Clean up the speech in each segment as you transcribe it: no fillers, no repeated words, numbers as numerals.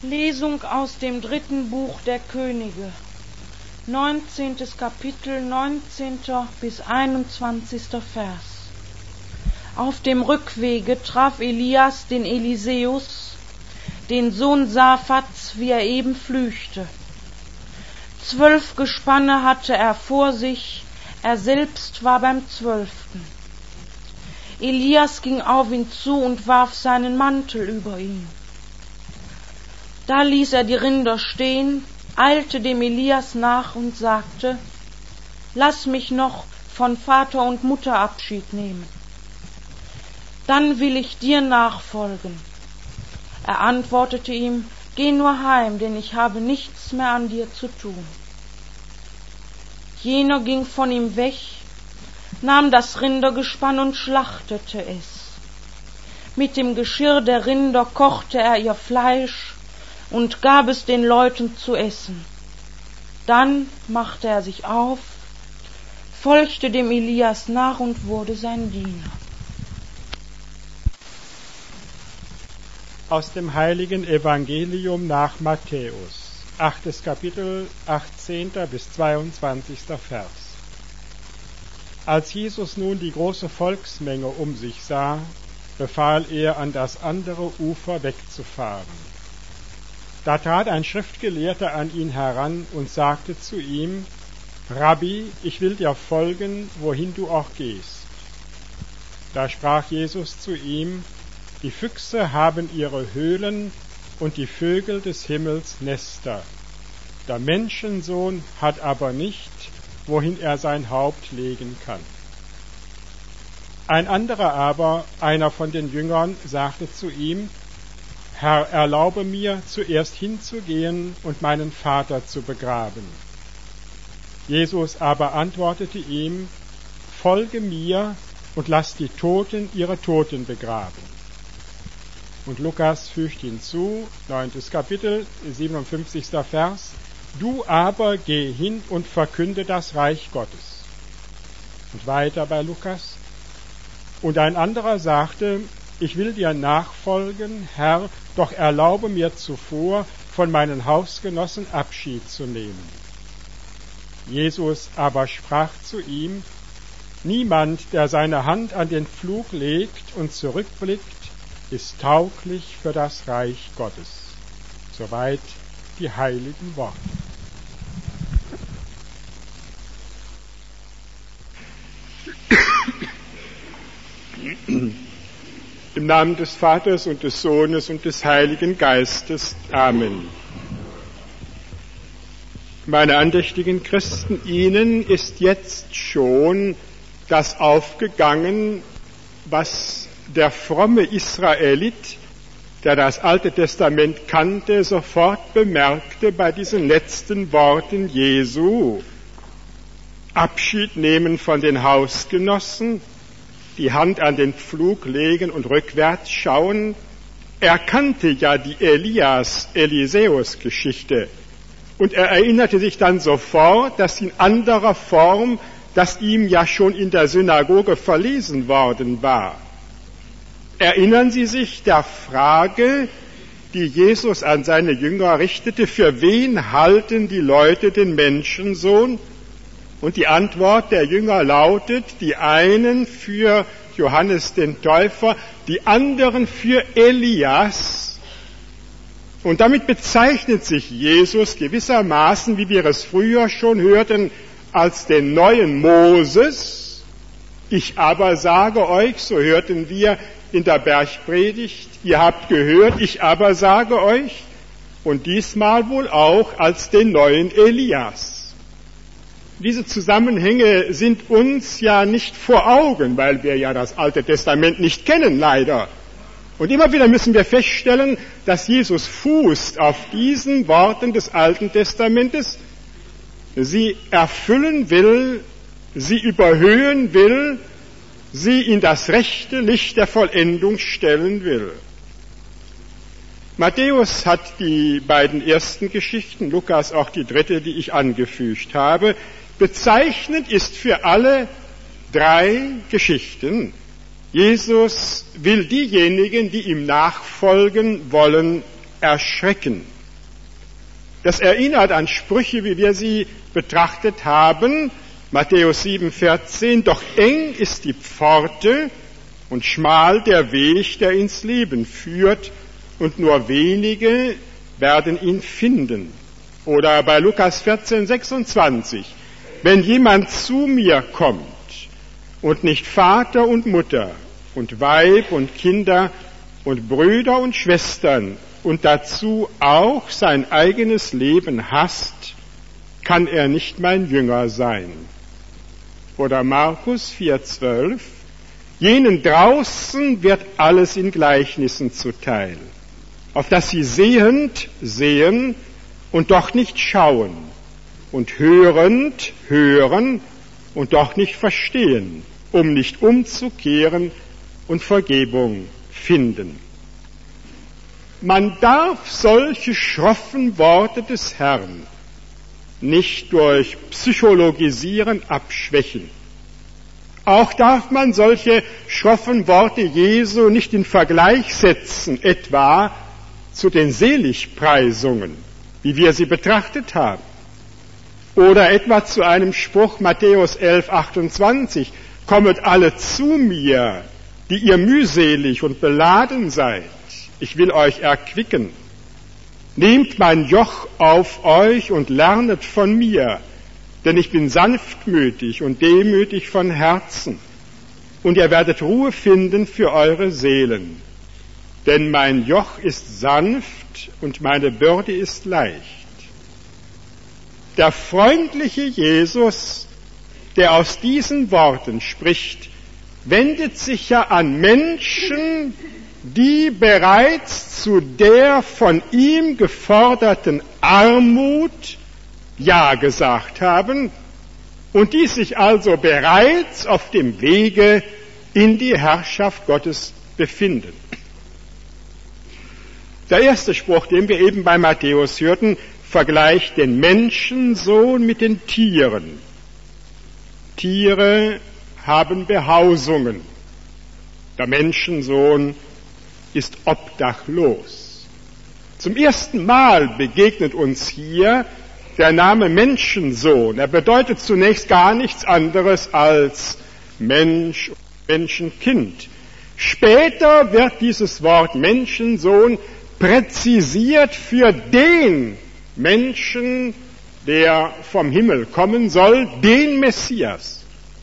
Lesung aus dem 3. Buch der Könige, 19. Kapitel, 19. bis 21. Vers. Auf dem Rückwege traf Elias den Eliseus, den Sohn Saphats, wie er eben flüchte. 12 Gespanne hatte er vor sich, er selbst war beim 12. Elias ging auf ihn zu und warf seinen Mantel über ihn. Da ließ er die Rinder stehen, eilte dem Elias nach und sagte: Lass mich noch von Vater und Mutter Abschied nehmen. Dann will ich dir nachfolgen. Er antwortete ihm: Geh nur heim, denn ich habe nichts mehr an dir zu tun. Jener ging von ihm weg, nahm das Rindergespann und schlachtete es. Mit dem Geschirr der Rinder kochte er ihr Fleisch und gab es den Leuten zu essen. Dann machte er sich auf, folgte dem Elias nach und wurde sein Diener. Aus dem heiligen Evangelium nach Matthäus, 8. Kapitel, 18. bis 22. Vers. Als Jesus nun die große Volksmenge um sich sah, befahl er, an das andere Ufer wegzufahren. Da trat ein Schriftgelehrter an ihn heran und sagte zu ihm: Rabbi, ich will dir folgen, wohin du auch gehst. Da sprach Jesus zu ihm: Die Füchse haben ihre Höhlen und die Vögel des Himmels Nester. Der Menschensohn hat aber nicht, wohin er sein Haupt legen kann. Ein anderer aber, einer von den Jüngern, sagte zu ihm: Herr, erlaube mir, zuerst hinzugehen und meinen Vater zu begraben. Jesus aber antwortete ihm: Folge mir und lass die Toten ihre Toten begraben. Und Lukas fügt hinzu, 9. Kapitel, 57. Vers: Du aber geh hin und verkünde das Reich Gottes. Und weiter bei Lukas: Und ein anderer sagte: Ich will dir nachfolgen, Herr, doch erlaube mir zuvor, von meinen Hausgenossen Abschied zu nehmen. Jesus aber sprach zu ihm: Niemand, der seine Hand an den Pflug legt und zurückblickt, ist tauglich für das Reich Gottes. Soweit die heiligen Worte. Im Namen des Vaters und des Sohnes und des Heiligen Geistes. Amen. Meine andächtigen Christen, Ihnen ist jetzt schon das aufgegangen, was der fromme Israelit, der das Alte Testament kannte, sofort bemerkte bei diesen letzten Worten Jesu: Abschied nehmen von den Hausgenossen, die Hand an den Pflug legen und rückwärts schauen. Er kannte ja die Eliseus-Geschichte und er erinnerte sich dann sofort, dass in anderer Form das ihm ja schon in der Synagoge verlesen worden war. Erinnern Sie sich der Frage, die Jesus an seine Jünger richtete: Für wen halten die Leute den Menschensohn? Und die Antwort der Jünger lautet: Die einen für Johannes den Täufer, die anderen für Elias. Und damit bezeichnet sich Jesus gewissermaßen, wie wir es früher schon hörten, als den neuen Moses. Ich aber sage euch, so hörten wir in der Bergpredigt, ihr habt gehört, ich aber sage euch, und diesmal wohl auch als den neuen Elias. Diese Zusammenhänge sind uns ja nicht vor Augen, weil wir ja das Alte Testament nicht kennen, leider. Und immer wieder müssen wir feststellen, dass Jesus fußt auf diesen Worten des Alten Testamentes, sie erfüllen will, sie überhöhen will, sie in das rechte Licht der Vollendung stellen will. Matthäus hat die beiden ersten Geschichten, Lukas auch die dritte, die ich angefügt habe. Bezeichnend ist für alle 3 Geschichten: Jesus will diejenigen, die ihm nachfolgen wollen, erschrecken. Das erinnert an Sprüche, wie wir sie betrachtet haben. Matthäus 7,14, doch eng ist die Pforte und schmal der Weg, der ins Leben führt, und nur wenige werden ihn finden. Oder bei Lukas 14,26, wenn jemand zu mir kommt und nicht Vater und Mutter und Weib und Kinder und Brüder und Schwestern und dazu auch sein eigenes Leben hasst, kann er nicht mein Jünger sein. Oder Markus 4,12, jenen draußen wird alles in Gleichnissen zuteil, auf dass sie sehend sehen und doch nicht schauen und hörend hören und doch nicht verstehen, um nicht umzukehren und Vergebung finden. Man darf solche schroffen Worte des Herrn nicht durch Psychologisieren abschwächen. Auch darf man solche schroffen Worte Jesu nicht in Vergleich setzen, etwa zu den Seligpreisungen, wie wir sie betrachtet haben. Oder etwa zu einem Spruch Matthäus 11,28, kommet alle zu mir, die ihr mühselig und beladen seid, ich will euch erquicken. Nehmt mein Joch auf euch und lernet von mir, denn ich bin sanftmütig und demütig von Herzen, und ihr werdet Ruhe finden für eure Seelen. Denn mein Joch ist sanft und meine Bürde ist leicht. Der freundliche Jesus, der aus diesen Worten spricht, wendet sich ja an Menschen, die bereits zu der von ihm geforderten Armut Ja gesagt haben und die sich also bereits auf dem Wege in die Herrschaft Gottes befinden. Der erste Spruch, den wir eben bei Matthäus hörten, vergleicht den Menschensohn mit den Tieren. Tiere haben Behausungen. Der Menschensohn ist obdachlos. Zum ersten Mal begegnet uns hier der Name Menschensohn. Er bedeutet zunächst gar nichts anderes als Mensch, Menschenkind. Später wird dieses Wort Menschensohn präzisiert für den Menschen, der vom Himmel kommen soll, den Messias.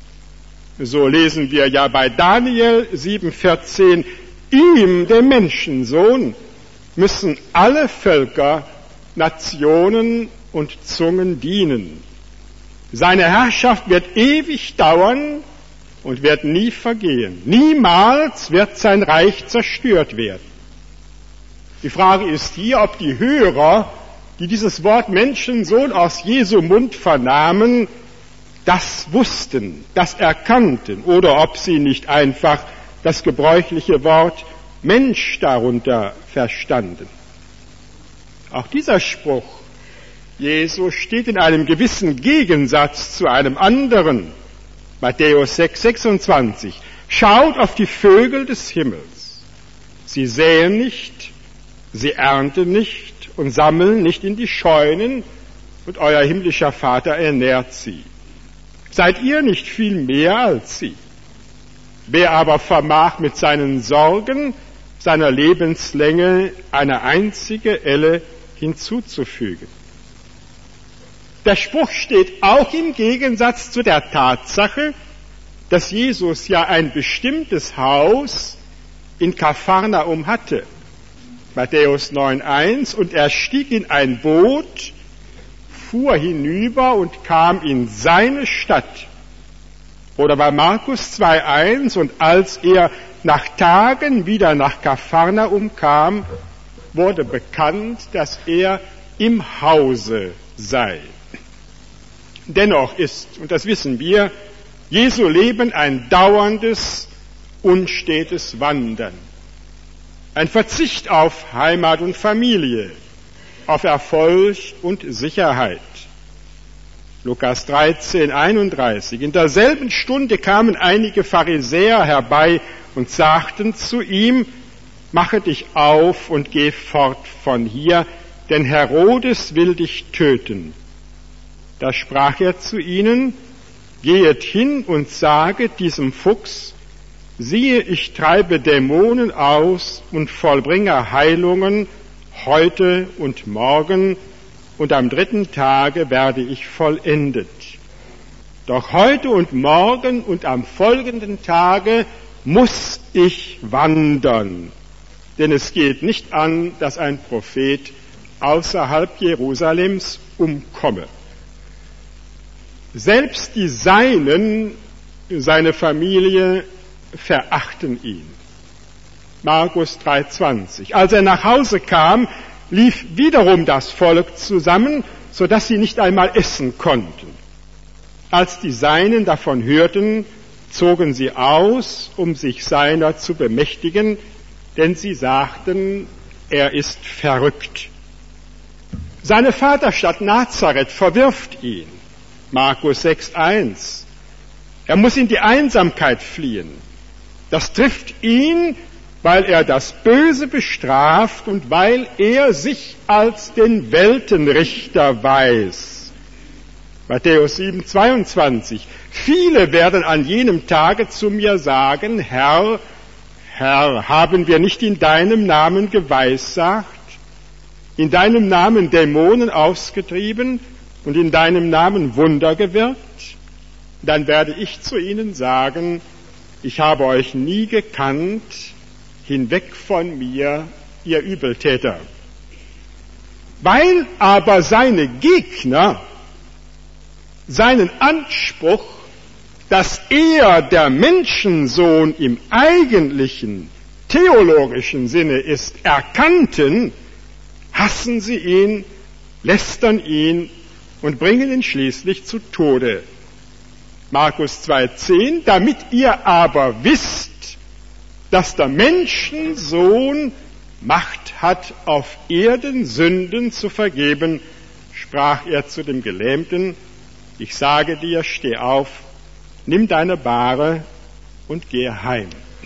So lesen wir ja bei Daniel 7,14, ihm, dem Menschensohn, müssen alle Völker, Nationen und Zungen dienen. Seine Herrschaft wird ewig dauern und wird nie vergehen. Niemals wird sein Reich zerstört werden. Die Frage ist hier, ob die Hörer, die dieses Wort Menschensohn aus Jesu Mund vernahmen, das wussten, das erkannten, oder ob sie nicht einfach das gebräuchliche Wort Mensch darunter verstanden. Auch dieser Spruch Jesu steht in einem gewissen Gegensatz zu einem anderen. Matthäus 6,26. Schaut auf die Vögel des Himmels. Sie säen nicht, sie ernten nicht und sammeln nicht in die Scheunen, und euer himmlischer Vater ernährt sie. Seid ihr nicht viel mehr als sie? Wer aber vermag mit seinen Sorgen seiner Lebenslänge eine einzige Elle hinzuzufügen? Der Spruch steht auch im Gegensatz zu der Tatsache, dass Jesus ja ein bestimmtes Haus in Kapharnaum hatte. Matthäus 9,1, und er stieg in ein Boot, fuhr hinüber und kam in seine Stadt. Oder bei Markus 2,1, und als er nach Tagen wieder nach Kapharnaum kam, wurde bekannt, dass er im Hause sei. Dennoch ist, und das wissen wir, Jesu Leben ein dauerndes, unstetes Wandern. Ein Verzicht auf Heimat und Familie, auf Erfolg und Sicherheit. Lukas 13,31. In derselben Stunde kamen einige Pharisäer herbei und sagten zu ihm, mache dich auf und geh fort von hier, denn Herodes will dich töten. Da sprach er zu ihnen, gehet hin und saget diesem Fuchs, siehe, ich treibe Dämonen aus und vollbringe Heilungen heute und morgen, und am 3. Tage werde ich vollendet. Doch heute und morgen und am folgenden Tage muss ich wandern, denn es geht nicht an, dass ein Prophet außerhalb Jerusalems umkomme. Selbst die Seinen, seine Familie, verachten ihn. Markus 3,20. Als er nach Hause kam, lief wiederum das Volk zusammen, sodass sie nicht einmal essen konnten. Als die Seinen davon hörten, zogen sie aus, um sich seiner zu bemächtigen, denn sie sagten, er ist verrückt. Seine Vaterstadt Nazareth verwirft ihn. Markus 6,1. Er muss in die Einsamkeit fliehen. Das trifft ihn, weil er das Böse bestraft und weil er sich als den Weltenrichter weiß. Matthäus 7,22. Viele werden an jenem Tage zu mir sagen, Herr, Herr, haben wir nicht in deinem Namen geweissagt, in deinem Namen Dämonen ausgetrieben und in deinem Namen Wunder gewirkt? Dann werde ich zu ihnen sagen, ich habe euch nie gekannt, hinweg von mir, ihr Übeltäter. Weil aber seine Gegner seinen Anspruch, dass er der Menschensohn im eigentlichen theologischen Sinne ist, erkannten, hassen sie ihn, lästern ihn und bringen ihn schließlich zu Tode. Markus 2,10, damit ihr aber wisst, dass der Menschensohn Macht hat, auf Erden Sünden zu vergeben, sprach er zu dem Gelähmten, ich sage dir, steh auf, nimm deine Bahre und geh heim.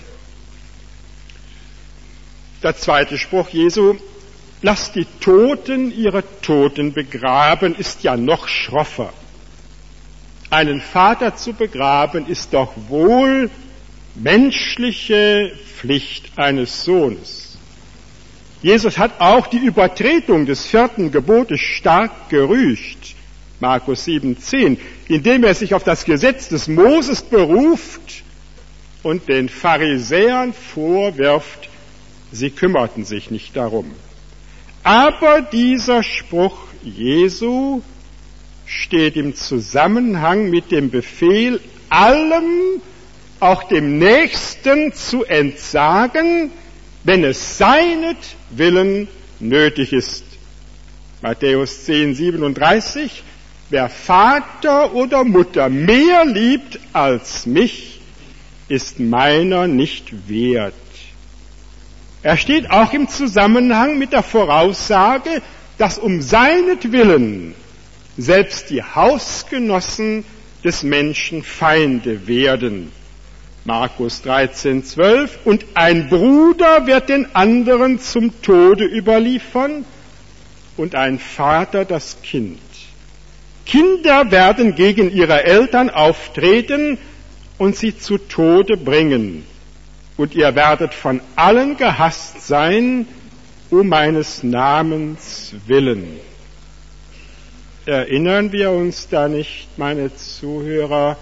Der zweite Spruch Jesu, lass die Toten ihre Toten begraben, ist ja noch schroffer. Einen Vater zu begraben, ist doch wohl menschliche Pflicht eines Sohnes. Jesus hat auch die Übertretung des 4. Gebotes stark gerügt, Markus 7,10, indem er sich auf das Gesetz des Moses beruft und den Pharisäern vorwirft, sie kümmerten sich nicht darum. Aber dieser Spruch Jesu steht im Zusammenhang mit dem Befehl, allem, auch dem Nächsten, zu entsagen, wenn es seinetwillen nötig ist. Matthäus 10,37, wer Vater oder Mutter mehr liebt als mich, ist meiner nicht wert. Er steht auch im Zusammenhang mit der Voraussage, dass um seinetwillen selbst die Hausgenossen des Menschen Feinde werden. Markus 13,12, und ein Bruder wird den anderen zum Tode überliefern und ein Vater das Kind. Kinder werden gegen ihre Eltern auftreten und sie zu Tode bringen. Und ihr werdet von allen gehasst sein, um meines Namens willen. Erinnern wir uns da nicht, meine Zuhörer,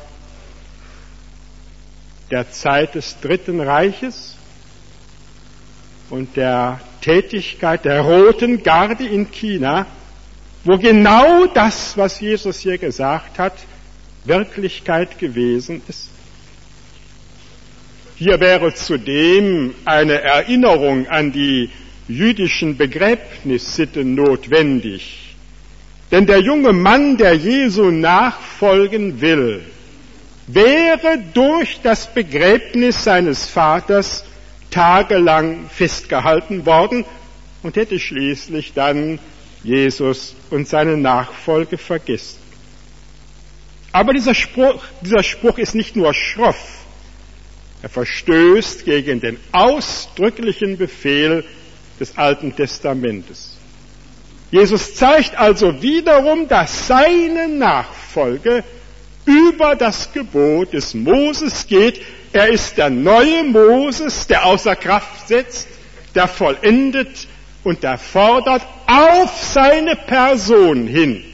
der Zeit des Dritten Reiches und der Tätigkeit der Roten Garde in China, wo genau das, was Jesus hier gesagt hat, Wirklichkeit gewesen ist? Hier wäre zudem eine Erinnerung an die jüdischen Begräbnissitten notwendig. Denn der junge Mann, der Jesu nachfolgen will, wäre durch das Begräbnis seines Vaters tagelang festgehalten worden und hätte schließlich dann Jesus und seine Nachfolge vergessen. Aber dieser Spruch ist nicht nur schroff, er verstößt gegen den ausdrücklichen Befehl des Alten Testamentes. Jesus zeigt also wiederum, dass seine Nachfolge über das Gebot des Moses geht. Er ist der neue Moses, der außer Kraft setzt, der vollendet und der fordert auf seine Person hin.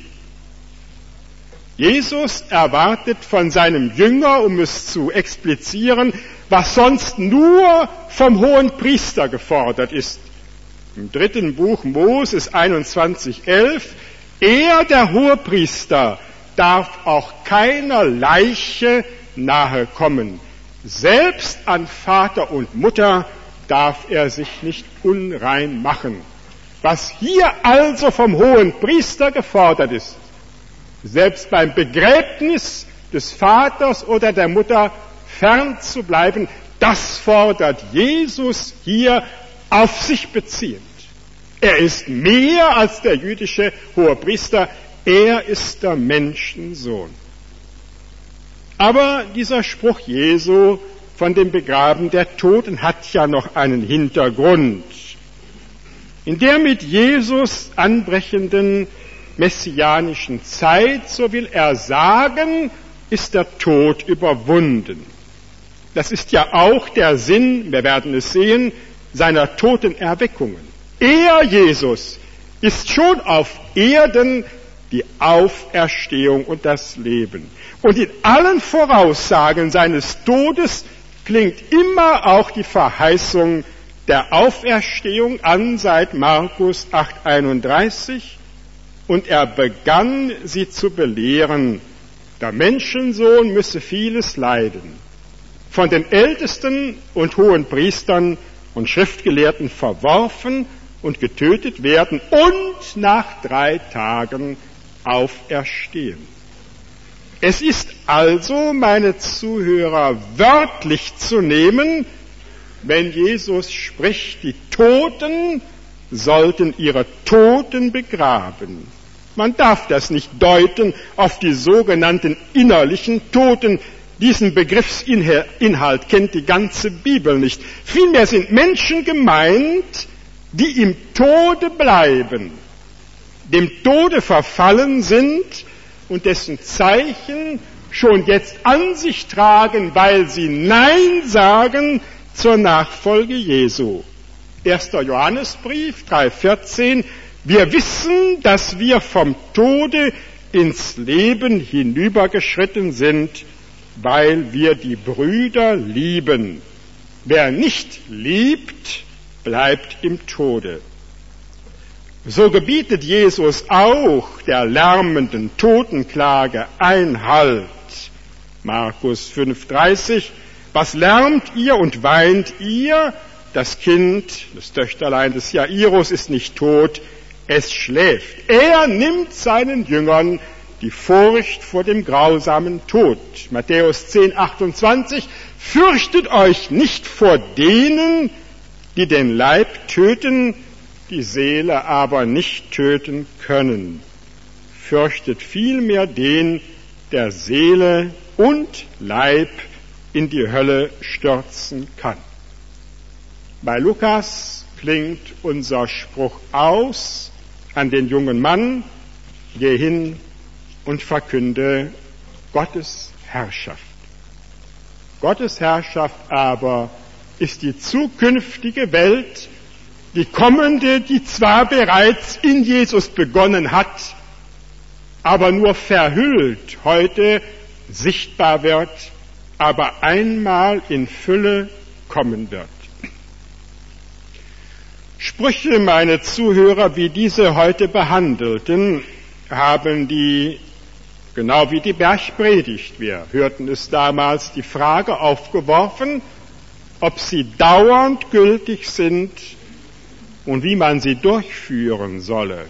Jesus erwartet von seinem Jünger, um es zu explizieren, was sonst nur vom Hohenpriester gefordert ist. Im 3. Buch Moses 21,11, er, der Hohepriester, darf auch keiner Leiche nahe kommen. Selbst an Vater und Mutter darf er sich nicht unrein machen. Was hier also vom Hohenpriester gefordert ist, selbst beim Begräbnis des Vaters oder der Mutter fern zu bleiben, das fordert Jesus hier auf sich beziehend. Er ist mehr als der jüdische Hohepriester, er ist der Menschensohn. Aber dieser Spruch Jesu von dem Begraben der Toten hat ja noch einen Hintergrund. In der mit Jesus anbrechenden messianischen Zeit, so will er sagen, ist der Tod überwunden. Das ist ja auch der Sinn, wir werden es sehen, seiner Totenerweckungen. Er, Jesus, ist schon auf Erden die Auferstehung und das Leben. Und in allen Voraussagen seines Todes klingt immer auch die Verheißung der Auferstehung an seit Markus 8,31. Und er begann sie zu belehren, der Menschensohn müsse vieles leiden, von den Ältesten und Hohenpriestern und Schriftgelehrten verworfen und getötet werden und nach 3 Tagen auferstehen. Es ist also, meine Zuhörer, wörtlich zu nehmen, wenn Jesus spricht, die Toten sollten ihre Toten begraben. Man darf das nicht deuten auf die sogenannten innerlichen Toten. Diesen Begriffsinhalt kennt die ganze Bibel nicht. Vielmehr sind Menschen gemeint, die im Tode bleiben, dem Tode verfallen sind und dessen Zeichen schon jetzt an sich tragen, weil sie Nein sagen zur Nachfolge Jesu. 1. Johannesbrief 3,14, wir wissen, dass wir vom Tode ins Leben hinübergeschritten sind, weil wir die Brüder lieben. Wer nicht liebt, bleibt im Tode. So gebietet Jesus auch der lärmenden Totenklage Einhalt. Markus 5,30, was lärmt ihr und weint ihr? Das Kind, das Töchterlein des Jairus ist nicht tot, es schläft. Er nimmt seinen Jüngern die Furcht vor dem grausamen Tod. Matthäus 10,28, fürchtet euch nicht vor denen, die den Leib töten, die Seele aber nicht töten können. Fürchtet vielmehr den, der Seele und Leib in die Hölle stürzen kann. Bei Lukas klingt unser Spruch aus an den jungen Mann, geh hin und verkünde Gottes Herrschaft. Gottes Herrschaft aber ist die zukünftige Welt, die kommende, die zwar bereits in Jesus begonnen hat, aber nur verhüllt heute sichtbar wird, aber einmal in Fülle kommen wird. Sprüche, meine Zuhörer, wie diese heute behandelten, haben die, genau wie die Bergpredigt, wir hörten es damals, die Frage aufgeworfen, ob sie dauernd gültig sind und wie man sie durchführen solle.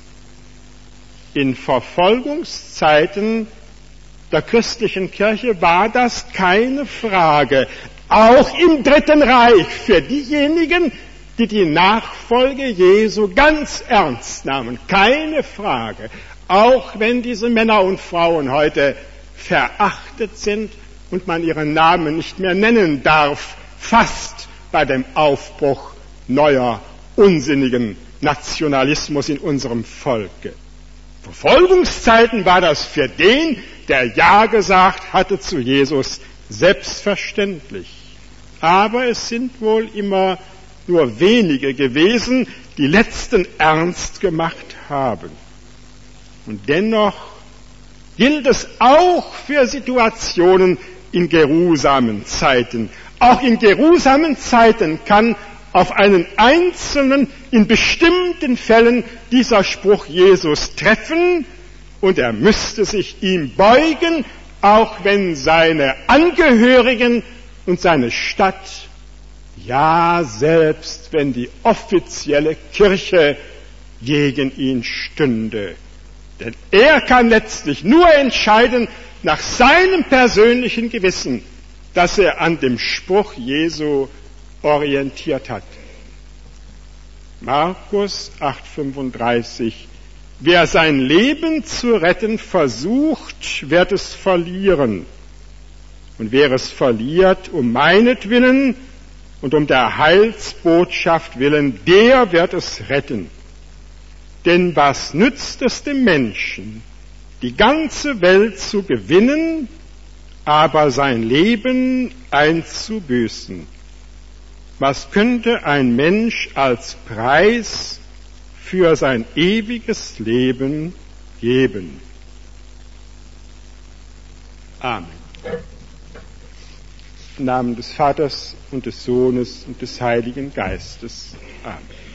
In Verfolgungszeiten der christlichen Kirche war das keine Frage. Auch im Dritten Reich für diejenigen, die die Nachfolge Jesu ganz ernst nahmen. Keine Frage. Auch wenn diese Männer und Frauen heute verachtet sind und man ihren Namen nicht mehr nennen darf, fast bei dem Aufbruch neuer, unsinnigen Nationalismus in unserem Volke. Verfolgungszeiten war das für den, der Ja gesagt hatte zu Jesus, selbstverständlich. Aber es sind wohl immer nur wenige gewesen, die letzten ernst gemacht haben. Und dennoch gilt es auch für Situationen in geruhsamen Zeiten. Auch in geruhsamen Zeiten kann auf einen Einzelnen in bestimmten Fällen dieser Spruch Jesus treffen und er müsste sich ihm beugen, auch wenn seine Angehörigen und seine Stadt, ja selbst wenn die offizielle Kirche gegen ihn stünde. Denn er kann letztlich nur entscheiden nach seinem persönlichen Gewissen, dass er an dem Spruch Jesu orientiert hat. Markus 8,35: Wer sein Leben zu retten versucht, wird es verlieren. Und wer es verliert um meinetwillen und um der Heilsbotschaft willen, der wird es retten. Denn was nützt es dem Menschen, die ganze Welt zu gewinnen, aber sein Leben einzubüßen? Was könnte ein Mensch als Preis für sein ewiges Leben geben? Amen. Im Namen des Vaters und des Sohnes und des Heiligen Geistes. Amen.